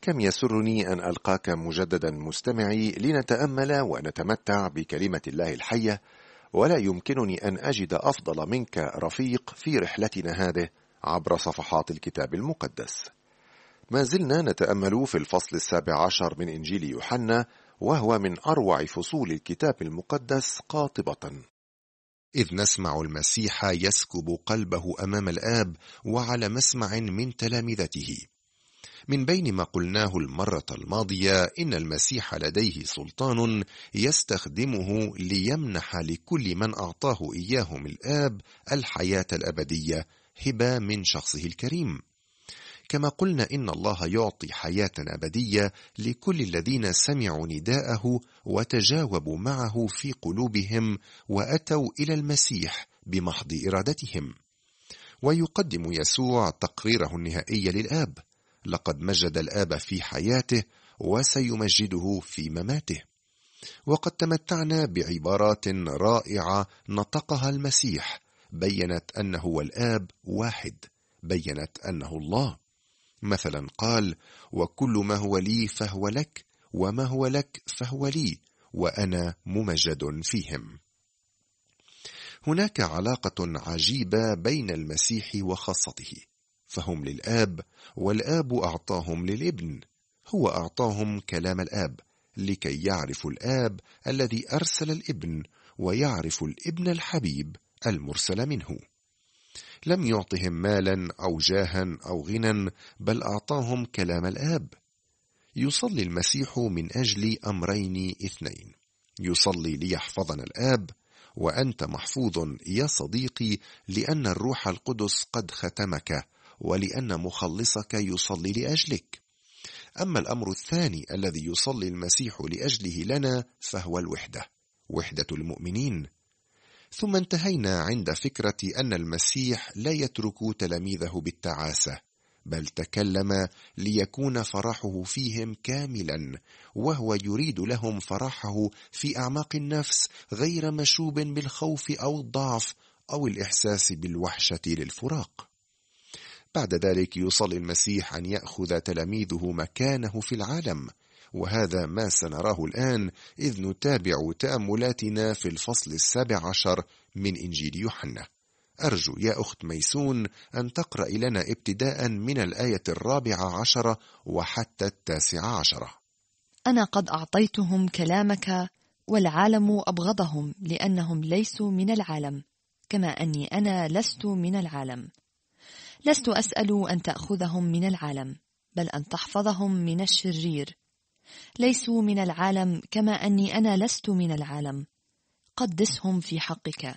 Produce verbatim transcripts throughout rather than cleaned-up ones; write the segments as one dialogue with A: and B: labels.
A: كم يسرني أن ألقاك مجددا مستمعي لنتأمل ونتمتع بكلمة الله الحية، ولا يمكنني أن أجد أفضل منك رفيق في رحلتنا هذه عبر صفحات الكتاب المقدس. ما زلنا نتأمل في الفصل السابع عشر من إنجيل يوحنا، وهو من أروع فصول الكتاب المقدس قاطبة، إذ نسمع المسيح يسكب قلبه أمام الآب وعلى مسمع من تلامذته. من بين ما قلناه المرة الماضية إن المسيح لديه سلطان يستخدمه ليمنح لكل من أعطاه إياهم الآب الحياة الأبدية هبة من شخصه الكريم. كما قلنا إن الله يعطي حياة أبدية لكل الذين سمعوا نداءه وتجاوبوا معه في قلوبهم وأتوا إلى المسيح بمحض إرادتهم. ويقدم يسوع تقريره النهائي للآب: لقد مجد الآب في حياته وسيمجده في مماته. وقد تمتعنا بعبارات رائعة نطقها المسيح بيّنت أنه والآب واحد، بيّنت أنه الله. مثلا قال: وكل ما هو لي فهو لك، وما هو لك فهو لي، وأنا ممجد فيهم. هناك علاقة عجيبة بين المسيح وخاصته، فهم للآب والآب أعطاهم للابن. هو أعطاهم كلام الآب لكي يعرفوا الآب الذي أرسل الابن، ويعرفوا الابن الحبيب المرسل منه. لم يعطهم مالا أو جاها أو غنى، بل أعطاهم كلام الآب. يصلي المسيح من أجل أمرين اثنين: يصلي ليحفظنا الآب، وأنت محفوظ يا صديقي لأن الروح القدس قد ختمك، ولأن مخلصك يصلي لأجلك. أما الأمر الثاني الذي يصلي المسيح لأجله لنا فهو الوحدة، وحدة المؤمنين. ثم انتهينا عند فكرة أن المسيح لا يترك تلاميذه بالتعاسة، بل تكلم ليكون فرحه فيهم كاملا، وهو يريد لهم فرحه في أعماق النفس، غير مشوب بالخوف أو الضعف أو الإحساس بالوحشة للفراق. بعد ذلك يصلي المسيح أن يأخذ تلاميذه مكانه في العالم، وهذا ما سنراه الآن إذ نتابع تأملاتنا في الفصل السابع عشر من إنجيل يوحنا. أرجو يا أخت ميسون أن تقرأ لنا ابتداء من الآية الرابعة عشرة وحتى التاسعة عشرة.
B: أنا قد أعطيتهم كلامك، والعالم أبغضهم لأنهم ليسوا من العالم، كما أني أنا لست من العالم. لست أسأل أن تأخذهم من العالم، بل أن تحفظهم من الشرير. ليسوا من العالم كما أني أنا لست من العالم. قدسهم في حقك،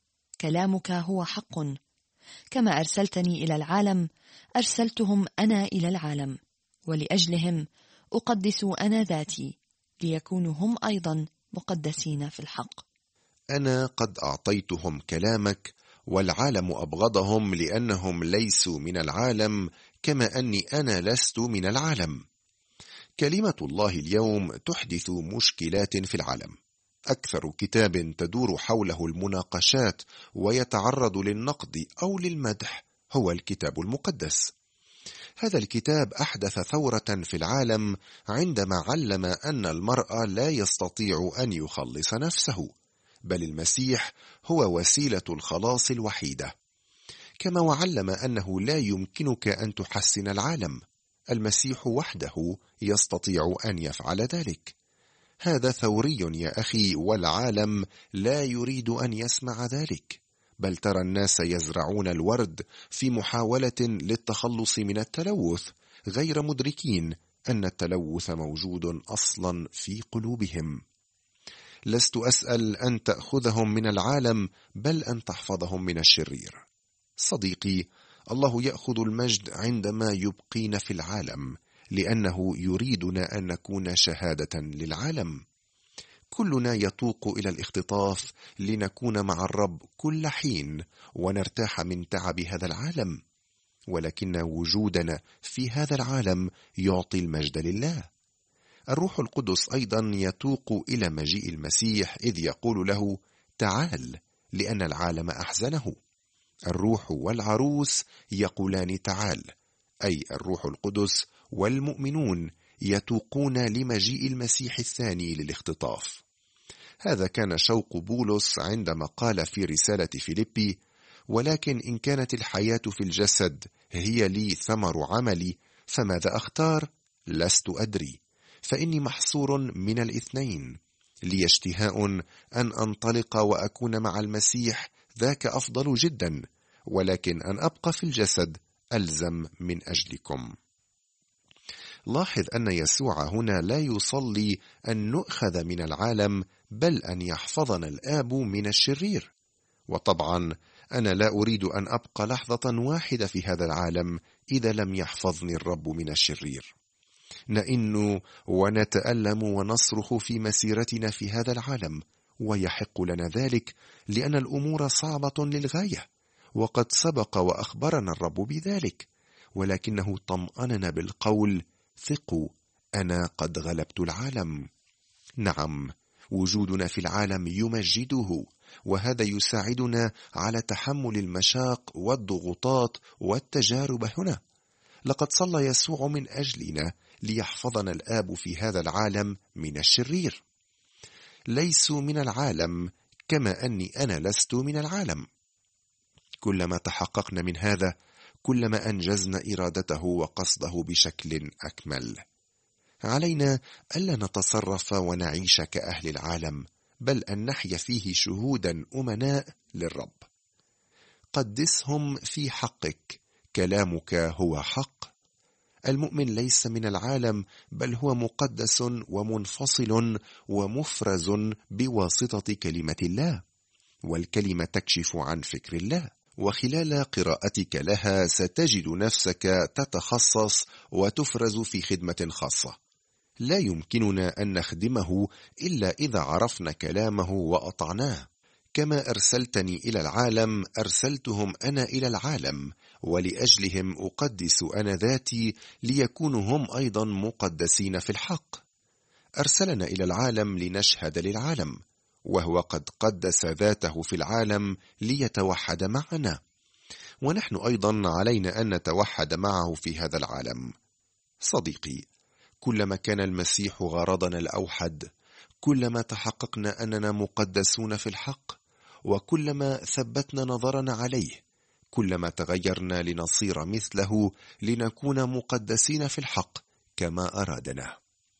B: كلامك هو حق. كما أرسلتني إلى العالم أرسلتهم أنا إلى العالم، ولأجلهم أقدس أنا ذاتي، ليكونوا هم أيضا مقدسين في الحق.
A: أنا قد أعطيتهم كلامك، والعالم أبغضهم لأنهم ليسوا من العالم كما أني أنا لست من العالم. كلمة الله اليوم تحدث مشكلات في العالم. أكثر كتاب تدور حوله المناقشات ويتعرض للنقد أو للمدح هو الكتاب المقدس. هذا الكتاب أحدث ثورة في العالم عندما علم أن المرء لا يستطيع أن يخلص نفسه، بل المسيح هو وسيلة الخلاص الوحيدة. كما وعلم أنه لا يمكنك أن تحسن العالم، المسيح وحده يستطيع أن يفعل ذلك. هذا ثوري يا أخي، والعالم لا يريد أن يسمع ذلك، بل ترى الناس يزرعون الورد في محاولة للتخلص من التلوث، غير مدركين أن التلوث موجود أصلا في قلوبهم. لست أسأل أن تأخذهم من العالم، بل أن تحفظهم من الشرير. صديقي، الله يأخذ المجد عندما يبقينا في العالم، لأنه يريدنا أن نكون شهادة للعالم. كلنا يتوق إلى الاختطاف لنكون مع الرب كل حين ونرتاح من تعب هذا العالم، ولكن وجودنا في هذا العالم يعطي المجد لله. الروح القدس أيضا يتوق إلى مجيء المسيح، إذ يقول له: تعال، لأن العالم أحزنه. الروح والعروس يقولان تعال، أي الروح القدس والمؤمنون يتوقون لمجيء المسيح الثاني للاختطاف. هذا كان شوق بولس عندما قال في رسالة فيليبي: ولكن إن كانت الحياة في الجسد هي لي ثمر عملي، فماذا أختار؟ لست أدري، فإني محصور من الاثنين، لي اشتهاء أن أنطلق وأكون مع المسيح، ذاك أفضل جدا، ولكن أن أبقى في الجسد ألزم من أجلكم. لاحظ أن يسوع هنا لا يصلي أن نؤخذ من العالم، بل أن يحفظنا الآب من الشرير. وطبعا أنا لا أريد أن أبقى لحظة واحدة في هذا العالم إذا لم يحفظني الرب من الشرير. نئن ونتألم ونصرخ في مسيرتنا في هذا العالم، ويحق لنا ذلك لأن الأمور صعبة للغاية، وقد سبق وأخبرنا الرب بذلك، ولكنه طمأننا بالقول: ثقوا، أنا قد غلبت العالم. نعم، وجودنا في العالم يمجده، وهذا يساعدنا على تحمل المشاق والضغوطات والتجارب هنا. لقد صلى يسوع من أجلنا ليحفظنا الآب في هذا العالم من الشرير. ليسوا من العالم كما أني أنا لست من العالم. كلما تحققنا من هذا، كلما أنجزنا إرادته وقصده بشكل أكمل. علينا ألا نتصرف ونعيش كأهل العالم، بل أن نحيا فيه شهودا أمناء للرب. قدسهم في حقك، كلامك هو حق. المؤمن ليس من العالم، بل هو مقدس ومنفصل ومفرز بواسطة كلمة الله، والكلمة تكشف عن فكر الله. وخلال قراءتك لها ستجد نفسك تتخصص وتفرز في خدمة خاصة. لا يمكننا أن نخدمه إلا إذا عرفنا كلامه وأطعناه. كما أرسلتني إلى العالم أرسلتهم أنا إلى العالم، ولأجلهم أقدس أنا ذاتي، ليكونوا هم أيضا مقدسين في الحق. أرسلنا إلى العالم لنشهد للعالم، وهو قد قدس ذاته في العالم ليتوحد معنا، ونحن أيضا علينا أن نتوحد معه في هذا العالم. صديقي، كلما كان المسيح غرضنا الأوحد، كلما تحققنا أننا مقدسون في الحق، وكلما ثبتنا نظرنا عليه، كلما تغيرنا لنصير مثله، لنكون مقدسين في الحق كما أرادنا.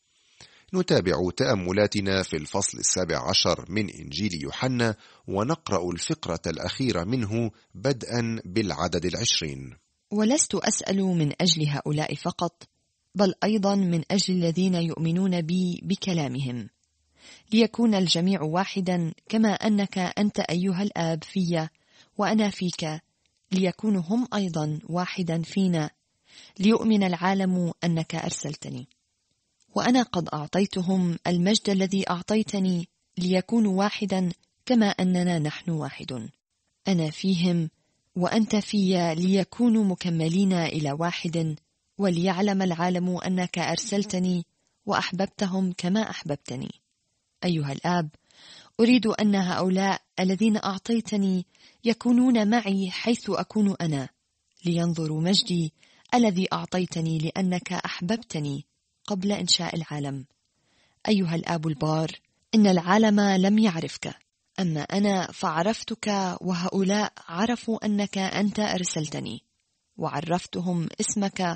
A: نتابع تأملاتنا في الفصل السابع عشر من إنجيل يوحنا، ونقرأ الفقرة الأخيرة منه بدءا بالعدد العشرين.
B: ولست أسأل من أجل هؤلاء فقط، بل أيضا من أجل الذين يؤمنون بي بكلامهم، ليكون الجميع واحدا كما أنك أنت أيها الآب في وأنا فيك، ليكونوا هم أيضا واحدا فينا، ليؤمن العالم أنك أرسلتني. وأنا قد أعطيتهم المجد الذي أعطيتني، ليكونوا واحدا كما أننا نحن واحد، أنا فيهم وأنت في، ليكونوا مكملين إلى واحد، وليعلم العالم أنك أرسلتني وأحببتهم كما أحببتني. أيها الآب، أريد أن هؤلاء الذين أعطيتني يكونون معي حيث أكون أنا، لينظروا مجدي الذي أعطيتني لأنك أحببتني قبل إنشاء العالم. أيها الآب البار، إن العالم لم يعرفك، أما أنا فعرفتك، وهؤلاء عرفوا أنك أنت أرسلتني، وعرفتهم اسمك،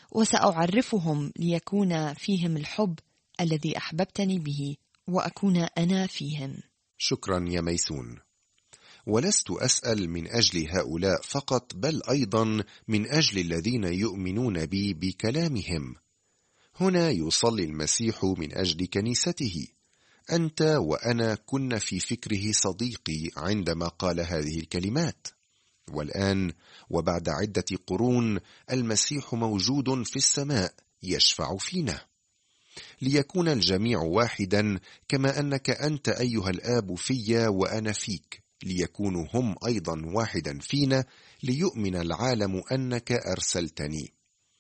B: وسأعرفهم ليكون فيهم الحب الذي أحببتني به، وأكون أنا فيهم.
A: شكرا يا ميسون. ولست أسأل من أجل هؤلاء فقط، بل أيضا من أجل الذين يؤمنون بي بكلامهم. هنا يصلي المسيح من أجل كنيسته. أنت وأنا كنا في فكره صديقي عندما قال هذه الكلمات، والآن وبعد عدة قرون المسيح موجود في السماء يشفع فينا، ليكون الجميع واحدا كما أنك أنت أيها الآب في وأنا فيك، ليكونوا هم أيضا واحدا فينا، ليؤمن العالم أنك أرسلتني.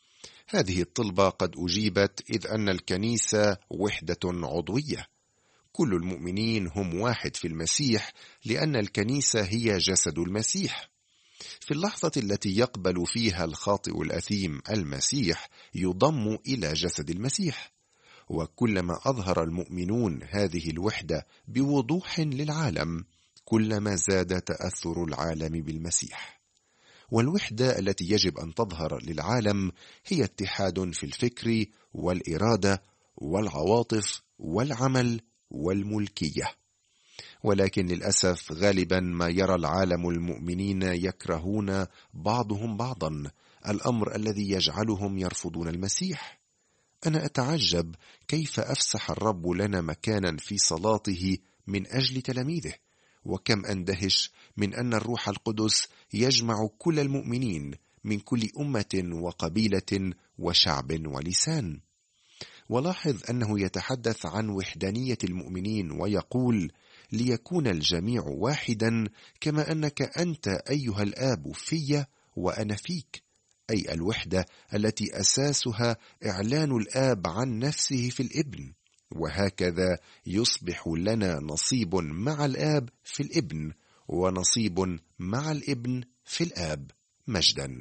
A: هذه الطلبة قد أجيبت، إذ أن الكنيسة وحدة عضوية. كل المؤمنين هم واحد في المسيح، لأن الكنيسة هي جسد المسيح. في اللحظة التي يقبل فيها الخاطئ الأثيم المسيح يضم إلى جسد المسيح، وكلما أظهر المؤمنون هذه الوحدة بوضوح للعالم كلما زاد تأثر العالم بالمسيح. والوحدة التي يجب أن تظهر للعالم هي اتحاد في الفكر والإرادة والعواطف والعمل والملكية. ولكن للأسف غالبا ما يرى العالم المؤمنين يكرهون بعضهم بعضا، الأمر الذي يجعلهم يرفضون المسيح. أنا أتعجب كيف أفسح الرب لنا مكانا في صلاته من أجل تلاميذه، وكم أندهش من أن الروح القدس يجمع كل المؤمنين من كل أمة وقبيلة وشعب ولسان. ولاحظ أنه يتحدث عن وحدانية المؤمنين ويقول: ليكون الجميع واحدا كما أنك أنت أيها الآب في وأنا فيك، أي الوحدة التي أساسها إعلان الآب عن نفسه في الابن، وهكذا يصبح لنا نصيب مع الآب في الابن ونصيب مع الابن في الآب مجدا.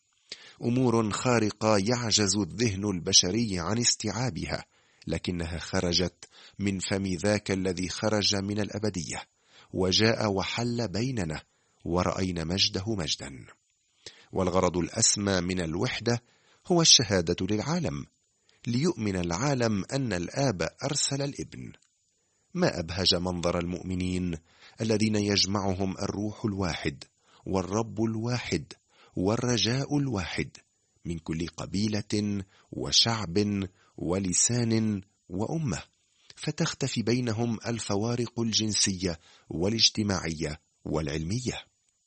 A: أمور خارقة يعجز الذهن البشري عن استيعابها، لكنها خرجت من فم ذاك الذي خرج من الأبدية وجاء وحل بيننا، ورأينا مجده مجدا. والغرض الأسمى من الوحدة هو الشهادة للعالم، ليؤمن العالم أن الآب أرسل الابن. ما أبهج منظر المؤمنين الذين يجمعهم الروح الواحد والرب الواحد والرجاء الواحد من كل قبيلة وشعب ولسان وأمة، فتختفي بينهم الفوارق الجنسية والاجتماعية والعلمية.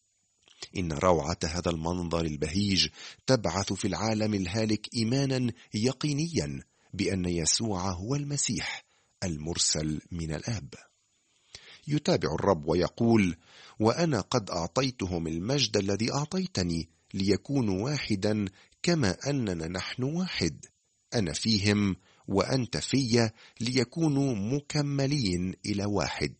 A: إن روعة هذا المنظر البهيج تبعث في العالم الهالك إيمانا يقينيا بأن يسوع هو المسيح المرسل من الآب. يتابع الرب ويقول: وأنا قد أعطيتهم المجد الذي أعطيتني ليكونوا واحدا كما أننا نحن واحد، أنا فيهم وأنت في، ليكونوا مكملين إلى واحد،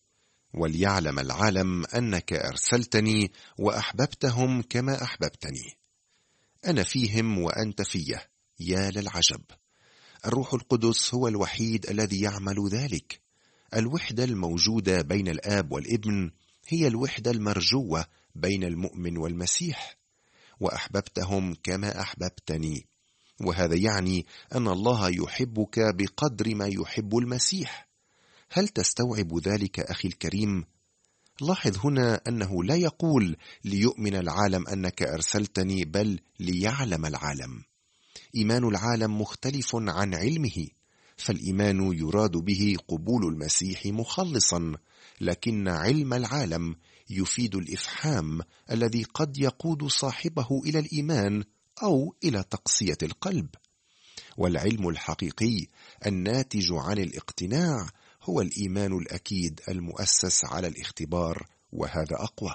A: وليعلم العالم أنك أرسلتني وأحببتهم كما أحببتني. أنا فيهم وأنت في، يا للعجب! الروح القدس هو الوحيد الذي يعمل ذلك. الوحدة الموجودة بين الآب والابن هي الوحدة المرجوة بين المؤمن والمسيح. وأحببتهم كما أحببتني، وهذا يعني أن الله يحبك بقدر ما يحب المسيح. هل تستوعب ذلك أخي الكريم؟ لاحظ هنا أنه لا يقول ليؤمن العالم أنك أرسلتني، بل ليعلم العالم. إيمان العالم مختلف عن علمه، فالإيمان يراد به قبول المسيح مخلصا، لكن علم العالم يفيد الإفحام الذي قد يقود صاحبه إلى الإيمان أو إلى تقسية القلب. والعلم الحقيقي الناتج عن الاقتناع هو الإيمان الأكيد المؤسس على الاختبار، وهذا أقوى.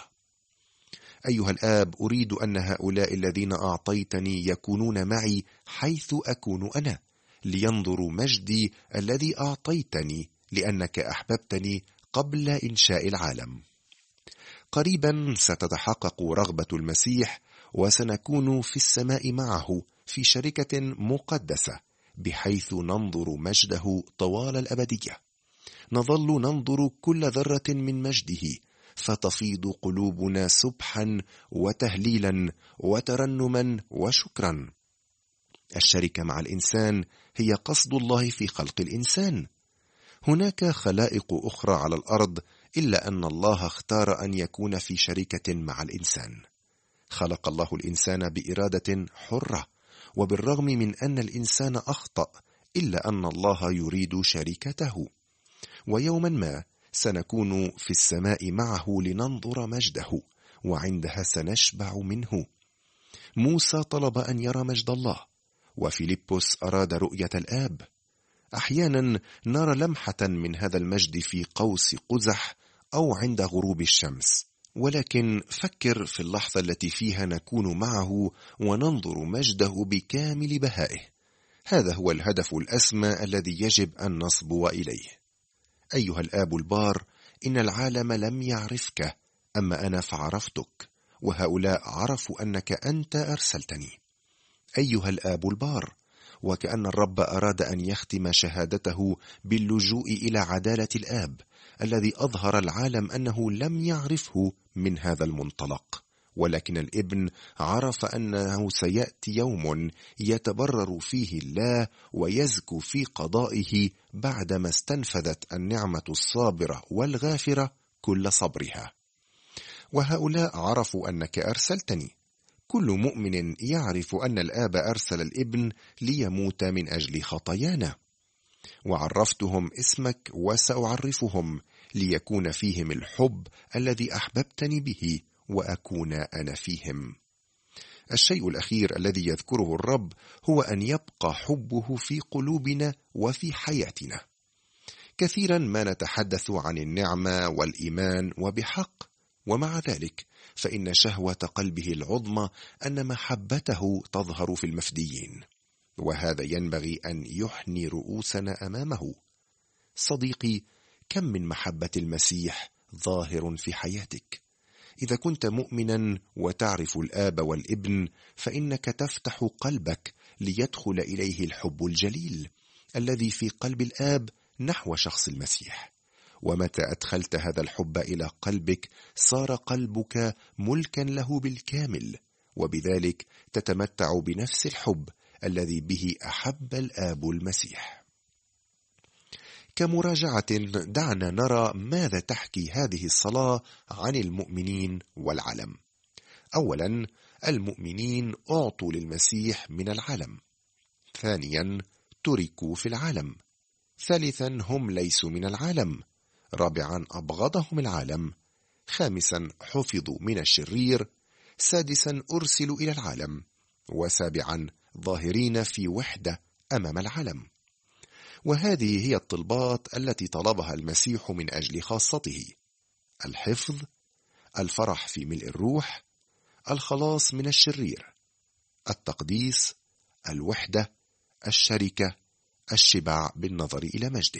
A: أيها الآب، أريد أن هؤلاء الذين أعطيتني يكونون معي حيث أكون أنا، لينظروا مجدي الذي أعطيتني لأنك أحببتني قبل إنشاء العالم. قريبا ستتحقق رغبة المسيح، وسنكون في السماء معه في شركة مقدسة، بحيث ننظر مجده طوال الأبدية. نظل ننظر كل ذرة من مجده، فتفيض قلوبنا سبحا وتهليلا وترنما وشكرا. الشركة مع الإنسان هي قصد الله في خلق الإنسان. هناك خلائق أخرى على الأرض، إلا أن الله اختار أن يكون في شركة مع الإنسان. خلق الله الإنسان بإرادة حرة، وبالرغم من أن الإنسان أخطأ، إلا أن الله يريد شركته. ويوما ما سنكون في السماء معه لننظر مجده، وعندها سنشبع منه. موسى طلب أن يرى مجد الله، وفيلبس أراد رؤية الآب. أحيانا نرى لمحة من هذا المجد في قوس قزح أو عند غروب الشمس، ولكن فكر في اللحظة التي فيها نكون معه وننظر مجده بكامل بهائه. هذا هو الهدف الأسمى الذي يجب أن نصبو إليه. أيها الآب البار، إن العالم لم يعرفك، أما أنا فعرفتك، وهؤلاء عرفوا أنك أنت أرسلتني أيها الآب البار. وكأن الرب أراد أن يختم شهادته باللجوء إلى عدالة الآب الذي أظهر العالم أنه لم يعرفه من هذا المنطلق، ولكن الابن عرف أنه سيأتي يوم يتبرر فيه الله ويزكو في قضائه بعدما استنفذت النعمة الصابرة والغافرة كل صبرها. وهؤلاء عرفوا أنك أرسلتني. كل مؤمن يعرف أن الآب أرسل الابن ليموت من أجل خطايانا. وعرفتهم اسمك وسأعرفهم ليكون فيهم الحب الذي أحببتني به وأكون أنا فيهم. الشيء الأخير الذي يذكره الرب هو أن يبقى حبه في قلوبنا وفي حياتنا. كثيرا ما نتحدث عن النعمة والإيمان وبحق، ومع ذلك فإن شهوة قلبه العظمى أن محبته تظهر في المفديين، وهذا ينبغي أن يحني رؤوسنا أمامه. صديقي، كم من محبة المسيح ظاهر في حياتك؟ إذا كنت مؤمنا وتعرف الآب والابن فإنك تفتح قلبك ليدخل إليه الحب الجليل الذي في قلب الآب نحو شخص المسيح. ومتى أدخلت هذا الحب إلى قلبك صار قلبك ملكا له بالكامل، وبذلك تتمتع بنفس الحب الذي به أحب الآب المسيح. كمراجعة دعنا نرى ماذا تحكي هذه الصلاة عن المؤمنين والعالم. أولا، المؤمنين أعطوا للمسيح من العالم. ثانيا، تركوا في العالم. ثالثا، هم ليسوا من العالم. رابعا، أبغضهم العالم. خامسا، حفظوا من الشرير. سادسا، أرسلوا إلى العالم. وسابعا، ظاهرين في وحدة أمام العالم. وهذه هي الطلبات التي طلبها المسيح من أجل خاصته: الحفظ، الفرح في ملء الروح، الخلاص من الشرير، التقديس، الوحدة، الشركة، الشبع بالنظر إلى مجده.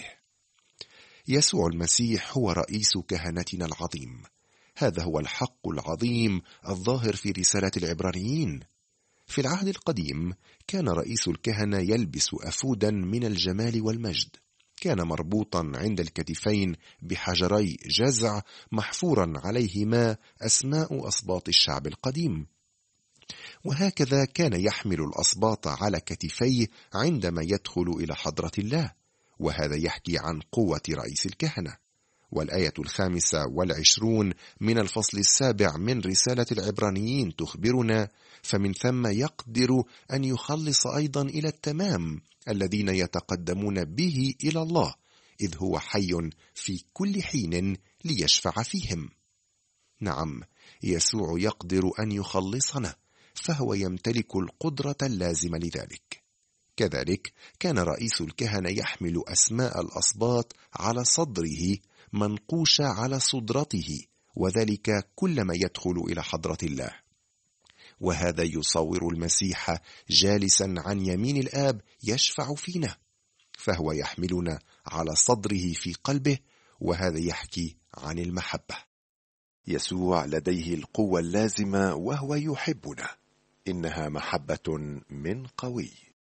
A: يسوع المسيح هو رئيس كهنتنا العظيم. هذا هو الحق العظيم الظاهر في رسالة العبرانيين. في العهد القديم كان رئيس الكهنة يلبس أفودا من الجمال والمجد، كان مربوطا عند الكتفين بحجري جزع محفورا عليهما أسماء أسباط الشعب القديم، وهكذا كان يحمل الأسباط على كتفيه عندما يدخل إلى حضرة الله، وهذا يحكي عن قوة رئيس الكهنة. والآية الخامسة والعشرون من الفصل السابع من رسالة العبرانيين تخبرنا: فمن ثم يقدر أن يخلص أيضا إلى التمام الذين يتقدمون به إلى الله، إذ هو حي في كل حين ليشفع فيهم. نعم، يسوع يقدر أن يخلصنا، فهو يمتلك القدرة اللازمة لذلك. كذلك كان رئيس الكهنة يحمل أسماء الأسباط على صدره منقوشة على صدرته، وذلك كلما يدخل إلى حضرة الله. وهذا يصور المسيح جالسا عن يمين الآب يشفع فينا، فهو يحملنا على صدره في قلبه، وهذا يحكي عن المحبة.
C: يسوع لديه القوة اللازمة وهو يحبنا، إنها محبة من قوي.